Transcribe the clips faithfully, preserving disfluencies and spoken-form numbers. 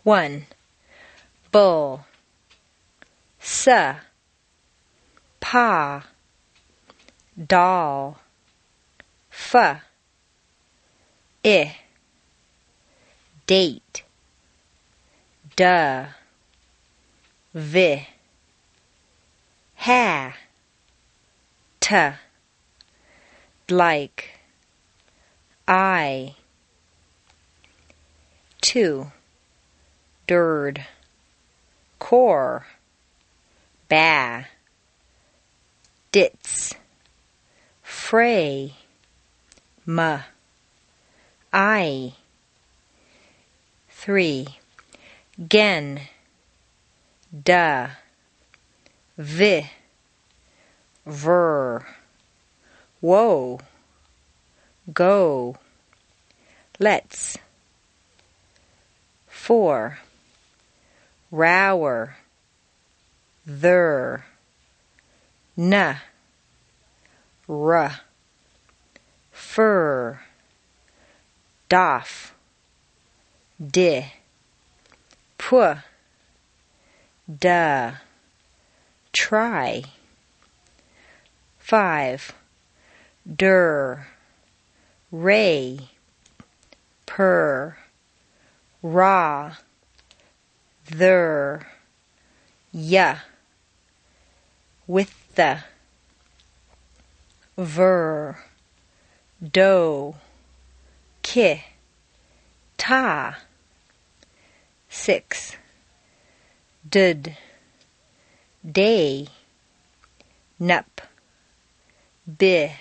one. Bull. S. Pa. Doll. F. I. Date. Duh. Vi. Ha. T. Like. I. Two. Dird. Core. Ba. Dits. Fray. M. I. Three. Gen. Duh. Vi. Ver. Whoa. Go. Let's. Four. Rower. There. N. R. Fur. Doff. Di. Pu. Duh. Try. Five. Der. Ray. Per. Raw. There. Ya. With the. Ver. Do. Ki. Ta. Six. Dud. Day. Nup. Bi.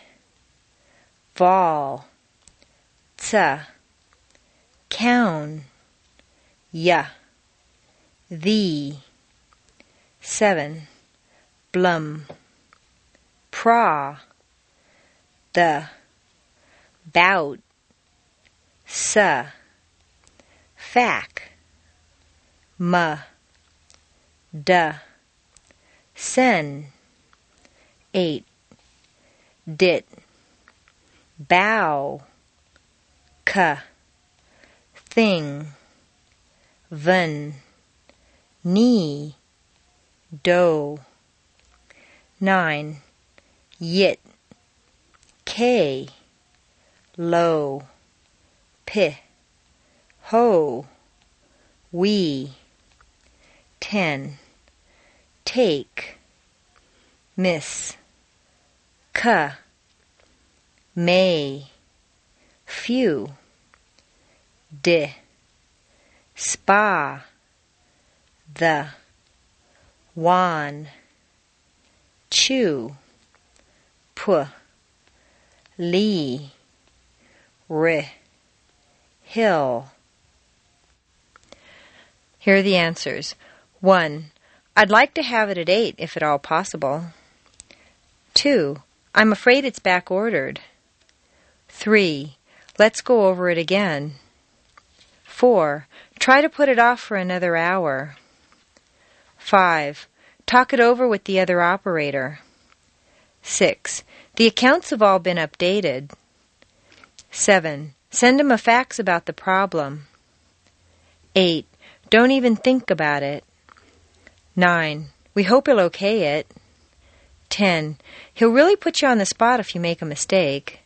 Vol. Tsa. Cown. Ya. Thee. Seven. Blum. Pra. The. Bout. Sa. Fac. Ma. Da. Sen. Eight. Dit. Bow. Ka. Thing. Vun. Knee. Do. Nine. Yit. K. Low. Pi. Ho. We. Ten. Take. Miss. Ka. May. Few. Di. Spa. The. Wan. Chew. Pu. Lee. Ri. Hill. Here are the answers. One. I'd like to have it at eight, if at all possible. Two. I'm afraid it's back-ordered. Three. Let's go over it again. Four. Try to put it off for another hour. Five. Talk it over with the other operator. Six. The accounts have all been updated. Seven. Send him a fax about the problem. Eight. Don't even think about it. Nine. We hope he'll okay it. Ten. He'll really put you on the spot if you make a mistake.